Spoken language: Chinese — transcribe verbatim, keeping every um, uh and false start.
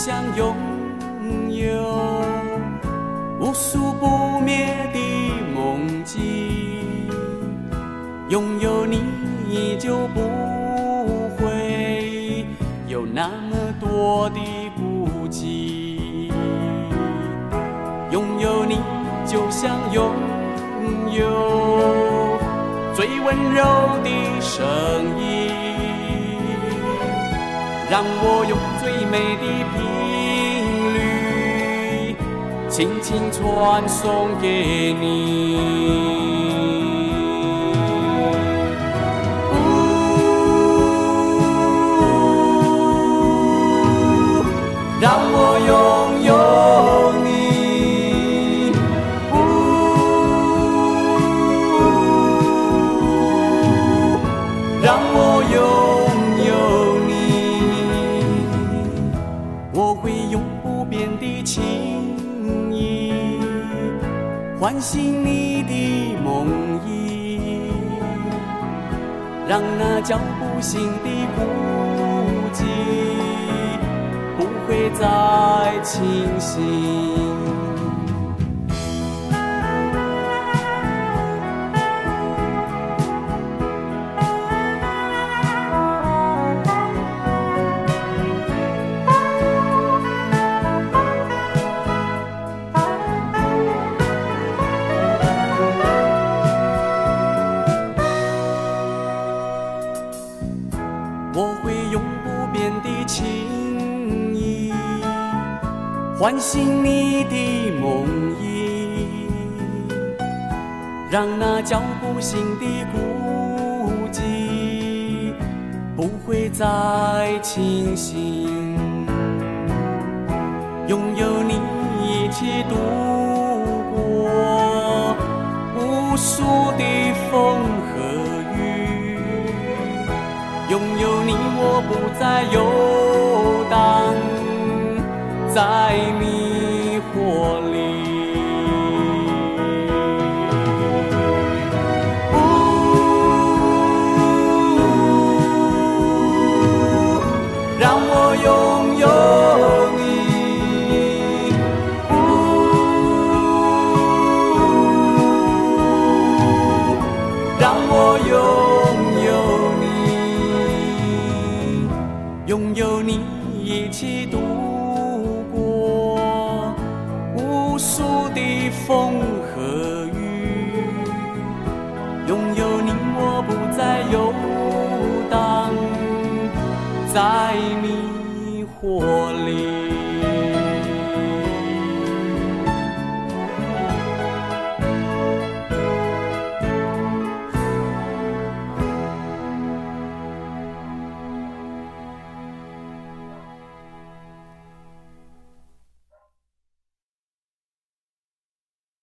想拥有无数不灭的梦境，拥有你就不会有那么多的孤寂，拥有你就像拥有最温柔的声音，让我用最美的频率轻轻传送给你。让我拥有你，让我拥有你，我会用不变的情意唤醒你的梦呓，让那脚步性的孤寂不会再清醒。我会用不变的情意唤醒你的梦呓，让那脚步性的孤寂不会再清醒。拥有你一起度过无数的风和雨，拥有你我不再游荡在迷惑里，让我拥有你，让我拥有你，拥有你一起度过无数的风和雨，拥有你我不再游荡在迷惑里。